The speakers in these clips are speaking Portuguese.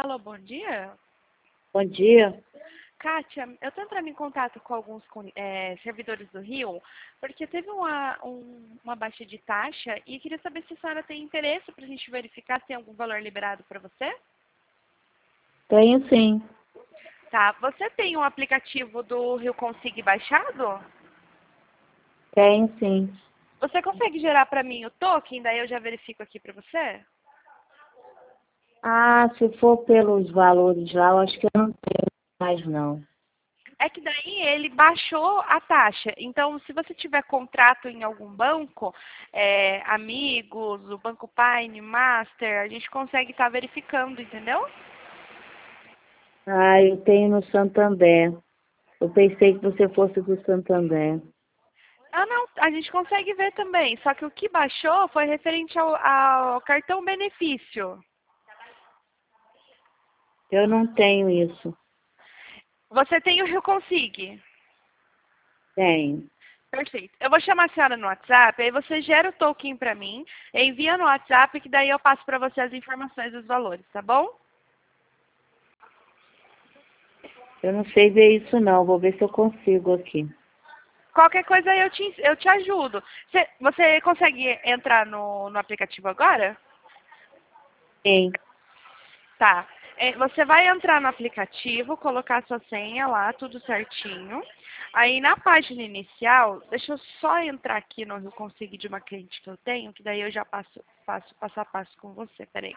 Alô, bom dia. Bom dia. Kátia, eu estou entrando em contato com alguns servidores do Rio, porque teve uma baixa de taxa e queria saber se a senhora tem interesse para a gente verificar se tem algum valor liberado para você. Tenho sim. Tá, você tem um aplicativo do Rio Consig baixado? Tenho sim. Você consegue gerar para mim o token, daí eu já verifico aqui para você? Ah, se for pelos valores lá, eu acho que eu não tenho mais não. É que daí ele baixou a taxa. Então, se você tiver contrato em algum banco, Amigos, o Banco Pine, Master, a gente consegue estar verificando, entendeu? Ah, eu tenho no Santander. Eu pensei que você fosse do Santander. Ah, não, a gente consegue ver também. Só que o que baixou foi referente ao cartão benefício. Eu não tenho isso. Você tem o Rio Consig? Tenho. Perfeito. Eu vou chamar a senhora no WhatsApp, aí você gera o token para mim, envia no WhatsApp, que daí eu passo para você as informações dos valores, tá bom? Eu não sei ver isso não. Vou ver se eu consigo aqui. Qualquer coisa eu te ajudo. Você consegue entrar no aplicativo agora? Sim. Tá. Você vai entrar no aplicativo, colocar sua senha lá, tudo certinho. Aí na página inicial, deixa eu só entrar aqui no Rio Consig de uma cliente que eu tenho, que daí eu já passo passo a passo com você. Peraí.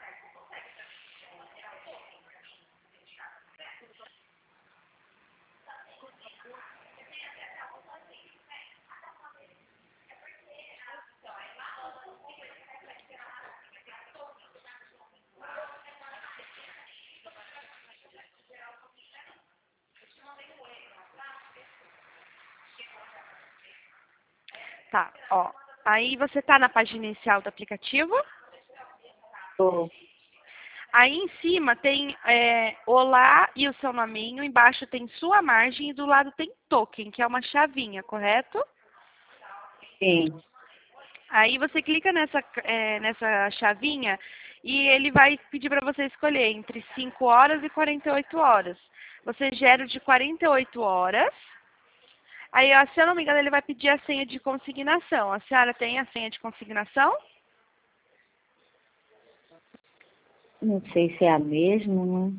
Tá, ó. Aí você tá na página inicial do aplicativo. Tô. Aí em cima tem Olá e o seu nominho, embaixo tem sua margem e do lado tem token, que é uma chavinha, correto? Sim. Aí você clica nessa chavinha e ele vai pedir para você escolher entre 5 horas e 48 horas. Você gera o de 48 horas. Aí, ó, se eu não me engano, ele vai pedir a senha de consignação. A senhora tem a senha de consignação? Não sei se é a mesma, né?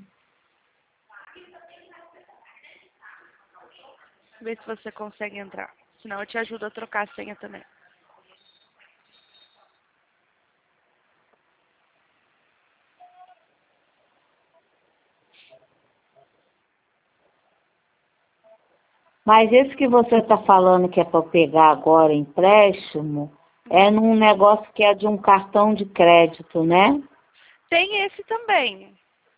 Vê se você consegue entrar. Senão eu te ajudo a trocar a senha também. Mas esse que você está falando que é para pegar agora empréstimo, é num negócio que é de um cartão de crédito, né? Tem esse também.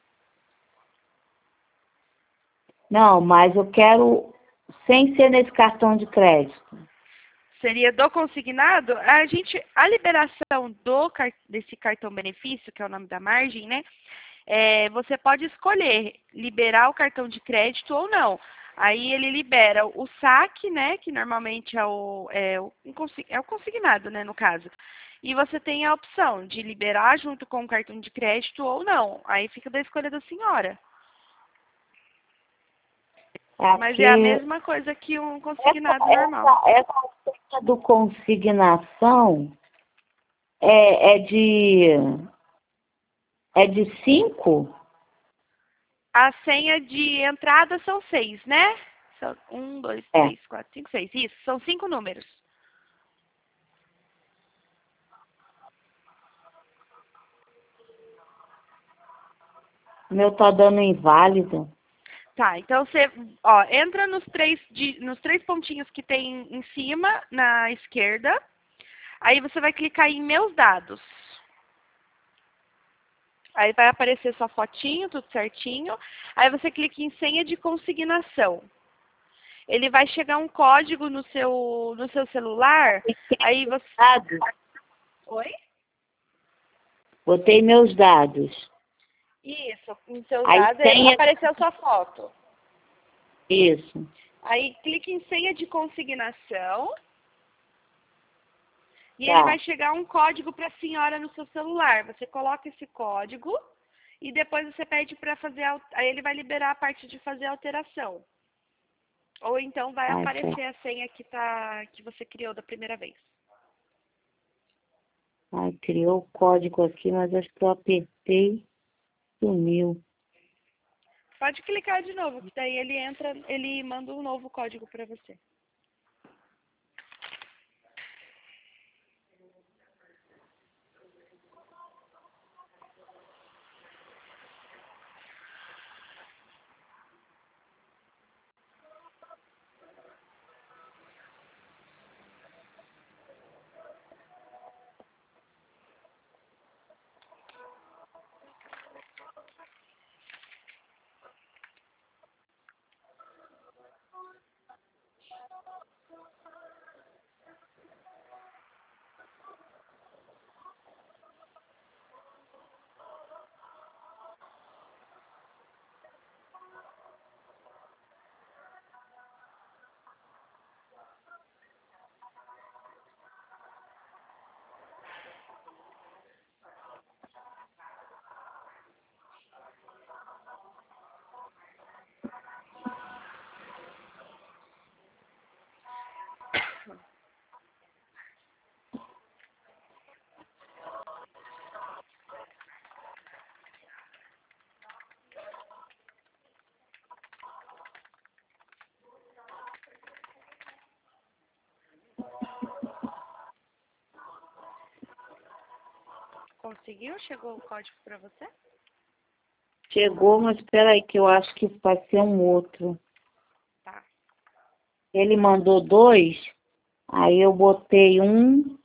Não, mas eu quero sem ser nesse cartão de crédito. Seria do consignado, a liberação desse cartão benefício, que é o nome da margem, né? Você pode escolher liberar o cartão de crédito ou não. Aí ele libera o saque, né? Que normalmente é o consignado, né? No caso. E você tem a opção de liberar junto com o cartão de crédito ou não. Aí fica da escolha da senhora. Mas é a Aqui, mesma coisa que um essa, consignado normal. essa senha do consignação é, é de é de 5? A senha de entrada são 6, né? São 1, 2, É. 3, 4, 5, 6. Isso, são 5 números. O meu tá dando inválido. Tá, então você, entra nos três pontinhos que tem em cima, na esquerda. Aí você vai clicar em Meus Dados. Aí vai aparecer sua fotinho, tudo certinho. Aí você clica em Senha de Consignação. Ele vai chegar um código no seu celular. Aí você... Dados. Oi? Botei meus dados. Isso, em seus Aí dados senha. apareceu sua foto. Isso. Aí clique em senha de consignação e ele Tá. vai chegar um código para a senhora no seu celular. Você coloca esse código e depois você pede para fazer, aí ele vai liberar a parte de fazer a alteração. Ou então vai aparecer a senha que você criou da primeira vez. Ai, criou o código aqui, mas acho que eu apertei, sumiu. Pode clicar de novo, que daí ele manda um novo código para você. Conseguiu? Chegou o código para você? Chegou, mas espera aí que eu acho que vai ser um outro. Tá. Ele mandou 2, aí eu botei 1.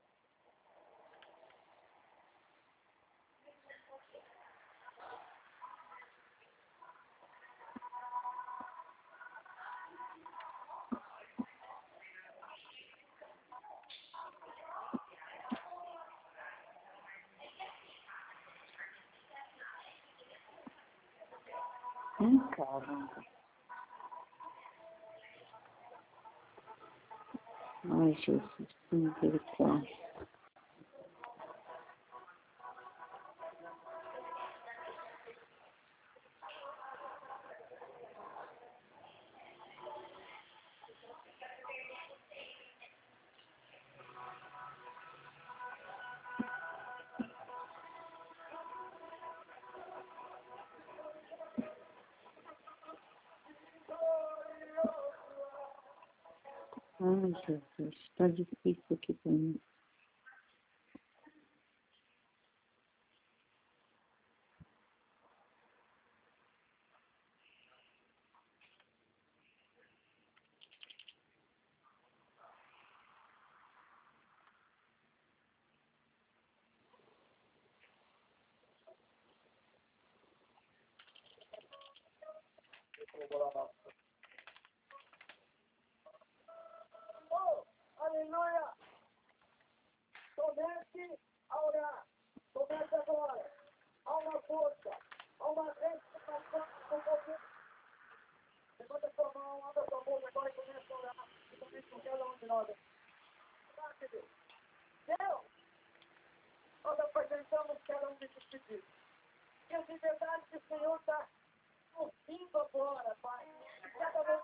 Caramba. Ai, Jesus, que misericórdia. Ai, Jesus, tá difícil aqui pra mim. Aleluia! Comece a orar. Comece agora. Há uma força. Há uma restauração com você. Levanta a sua mão, abra a sua boca agora e comece a orar. E comece com cada um de nós. Deus, nós apresentamos cada um desses pedidos. E as liberdades que o Senhor está ouvindo agora, Pai. Cada vez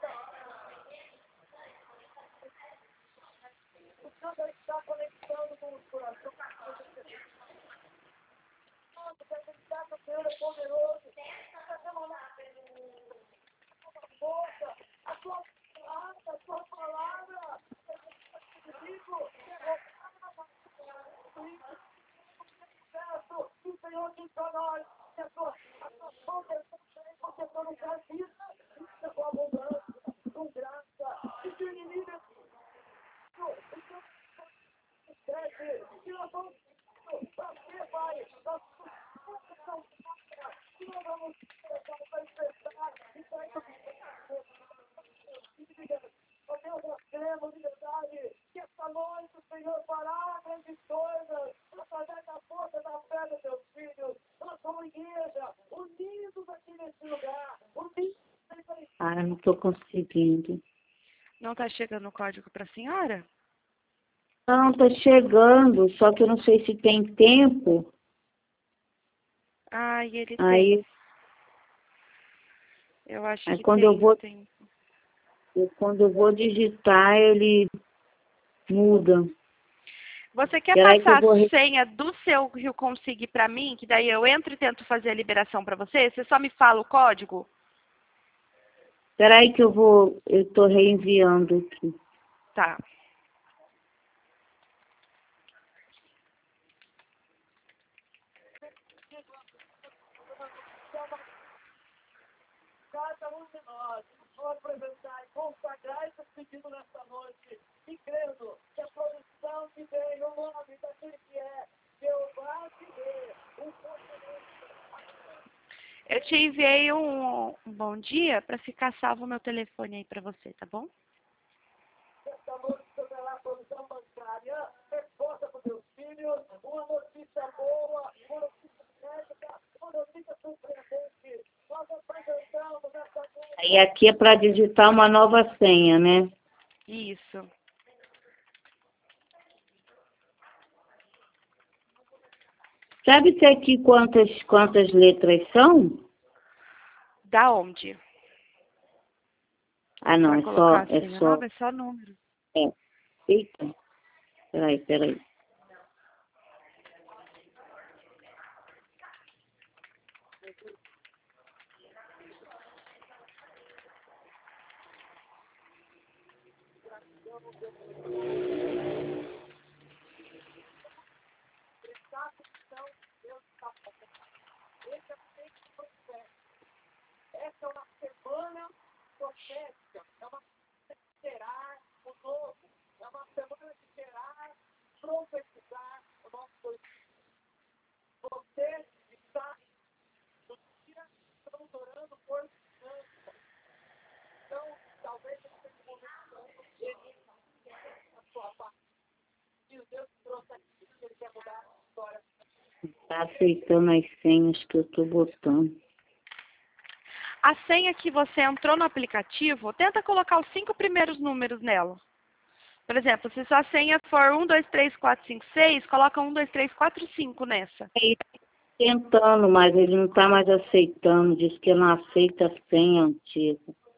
o Senhor está conectando com os corações. Nossa, que acreditar que o Senhor é poderoso. Força, a sua palavra. Digo, que o Senhor diz para nós, que a sua boca você só não quer vida com abundância, com graça, e que o inimigo cresce, e nós vamos fazer, Pai, nós vamos manifestar e sair do ó Deus, nós temos liberdade, que esta noite o Senhor fará grandes coisas, através da força da fé dos teus filhos, nós somos igreja, unidos aqui nesse lugar, unidos. Ah, não tô conseguindo. Não tá chegando o código para a senhora? Não, tá chegando, só que eu não sei se tem tempo. Ai, ele tem. Aí, Eu acho aí que quando tem eu vou, tempo. quando eu vou digitar, ele muda. Você quer Peraí que eu passar vou... a senha do seu Rio Consig para mim? Que daí eu entro e tento fazer a liberação para você? Você só me fala o código? Peraí que eu tô reenviando aqui. Tá. Cada um de nós vou apresentar e consagrar esse pedido nesta noite, e crendo que a produção que vem no nome daquele que é Jeová te dê o conhecimento Eu te enviei um bom dia para ficar salvo o meu telefone aí para você, tá bom? desta noite sobre a produção bancária, resposta para os meus filhos, uma notícia boa, uma notícia médica, uma notícia surpreendente. Nós apresentamos nesta noite. Aí aqui é para digitar uma nova senha, né? Isso. Sabe se aqui quantas letras são? Da onde? Ah, não, Para é colocar só, a senha nova é só número. é. Eita, peraí. Essa é uma semana profética, é uma semana de gerar o novo, é uma semana de gerar, profetizar o nosso Deus. Você está no dia que estamos orando por finanças. Então, talvez você tenha um momento na sua parte. E o Deus trouxe aqui, que Ele quer mudar a história. Tá aceitando as senhas que eu tô botando. A senha que você entrou no aplicativo, tenta colocar os 5 primeiros números nela. Por exemplo, se sua senha for 1, 2, 3, 4, 5, 6, coloca 1, 2, 3, 4, 5 nessa. Aí, tentando, mas ele não tá mais aceitando. Diz que não aceita a senha antiga.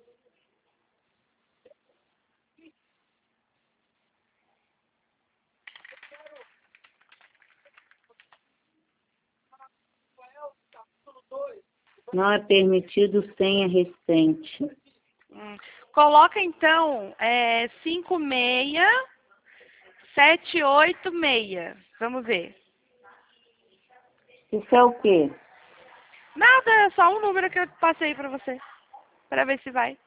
Não é permitido senha recente. Coloca então 56786. Vamos ver. Isso é o quê? Nada, é só um número que eu passei para você. Para ver se vai.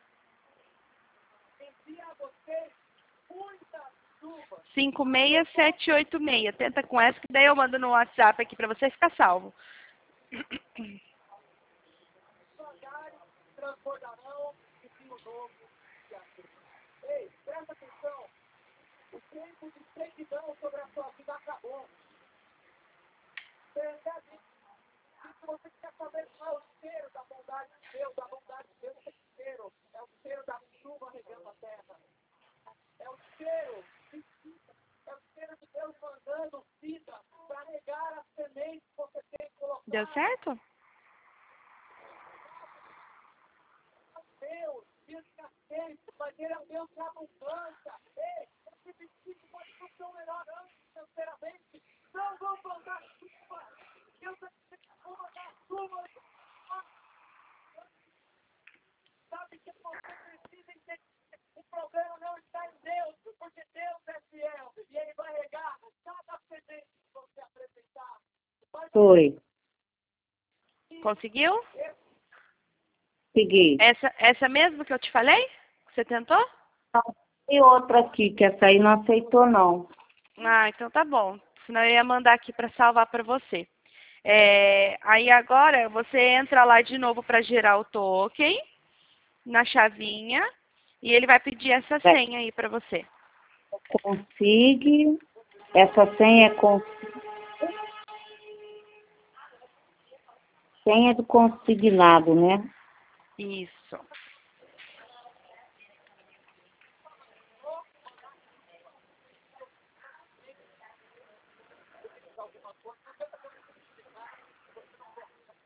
56786. Tenta com essa, que daí eu mando no WhatsApp aqui para você ficar salvo. Transbordarão o vinho novo de Deus. Ei, presta atenção. O tempo de sequidão sobre a sua vida acabou. Percebe? Se você quer saber qual é o cheiro da bondade de Deus, é o cheiro. É o cheiro da chuva regando a terra. É o cheiro de vida. É o cheiro de Deus mandando vida para regar as sementes que você tem que colocar. Deu certo? Deus, mas Ele é um Deus de abundância. Ei, esse vestido pode não ser o melhor ano financeiramente. Não vão mandar chuva. Deus vai ter que mandar chuva. Sabe que você precisa entender. O problema não está em Deus, porque Deus é fiel. E Ele vai regar cada semente que você apresentar. Foi. Conseguiu? Segui. Essa mesmo que eu te falei? Você tentou? E outra aqui, que essa aí não aceitou, não. Ah, então tá bom. Senão eu ia mandar aqui para salvar para você. Aí agora você entra lá de novo para gerar o token na chavinha e ele vai pedir essa senha aí para você. Consigue. Essa senha é senha do consignado, né? Isso.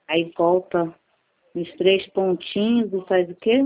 Aí volta nos 3 pontinhos e faz o quê?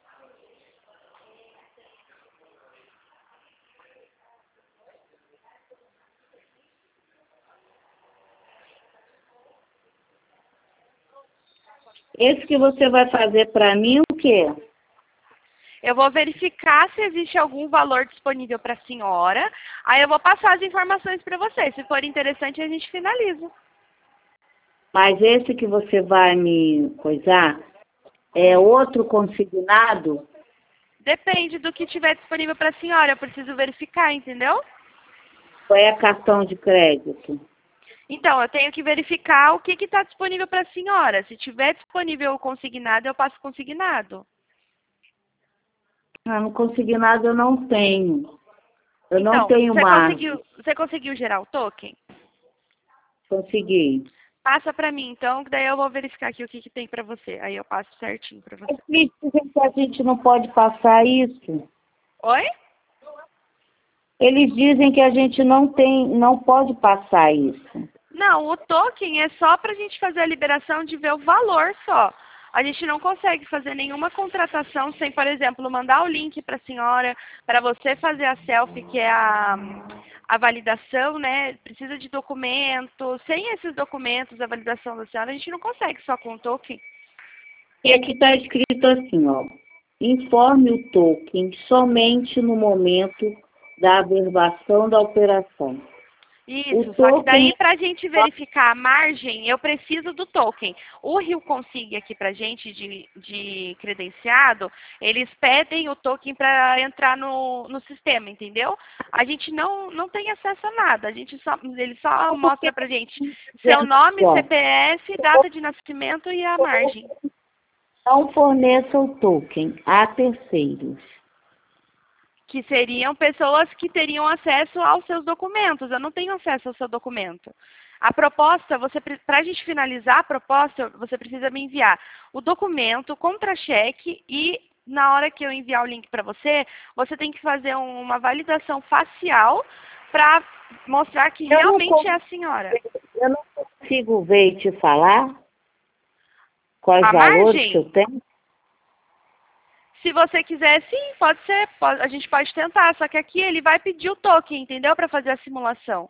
Esse que você vai fazer para mim o quê? Eu vou verificar se existe algum valor disponível para a senhora. Aí eu vou passar as informações para você. Se for interessante, a gente finaliza. Mas esse que você vai me coisar é outro consignado? Depende do que tiver disponível para a senhora. Eu preciso verificar, entendeu? Ou é cartão de crédito? Então, eu tenho que verificar o que está disponível para a senhora. Se tiver disponível o consignado, eu passo consignado. Ah, no consignado eu não tenho. Eu não Então, tenho margem. você conseguiu gerar o token? Consegui. Passa para mim, então, que daí eu vou verificar aqui o que tem para você. Aí eu passo certinho para você. Eles dizem que a gente não pode passar isso. Oi? Eles dizem que a gente não pode passar isso. Não, o token é só para a gente fazer a liberação de ver o valor só. A gente não consegue fazer nenhuma contratação sem, por exemplo, mandar o link para a senhora, para você fazer a selfie, que é a validação, né? Precisa de documentos. Sem esses documentos, a validação da senhora, a gente não consegue só com o token. E aqui está escrito assim, ó. Informe o token somente no momento da averbação da operação. Isso, O só que daí token... para a gente verificar a margem, eu preciso do token. O Rio Consig aqui para a gente de credenciado, eles pedem o token para entrar no sistema, entendeu? A gente não tem acesso a nada, ele só mostra para a gente seu nome, CPF, data de nascimento e a margem. Não forneça o token a terceiros. Que seriam pessoas que teriam acesso aos seus documentos. Eu não tenho acesso ao seu documento. A proposta, para a gente finalizar a proposta, você precisa me enviar o documento, contra-cheque e na hora que eu enviar o link para você, você tem que fazer uma validação facial para mostrar que realmente é a senhora. Eu não consigo ver e te falar quais A valores margem? que eu tenho. Se você quiser, sim, pode ser. A gente pode tentar, só que aqui ele vai pedir o token, entendeu? Para fazer a simulação.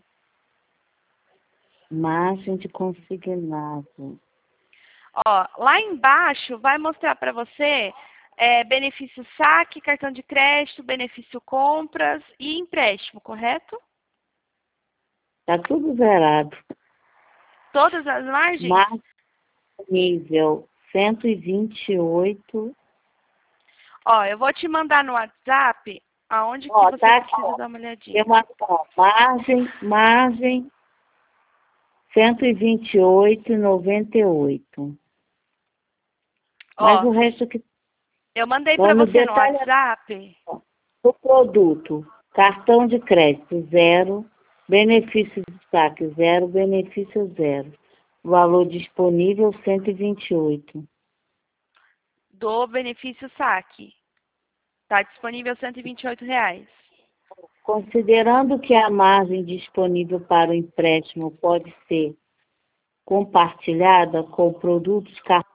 Margem de consignado. Ó, lá embaixo vai mostrar para você benefício saque, cartão de crédito, benefício compras e empréstimo, correto? Tá tudo zerado. Todas as margens? Margem nível 128. Ó, eu vou te mandar no WhatsApp aonde que você Tá precisa aqui, dar uma olhadinha. margem 128,98. Mas Ó, o resto que eu mandei para no você no detalhe WhatsApp. do produto, cartão de crédito 0, benefício de saque 0, benefício 0. Valor disponível 128. Do benefício saque. Está disponível R$ 128. Considerando que a margem disponível para o empréstimo pode ser compartilhada com produtos cartão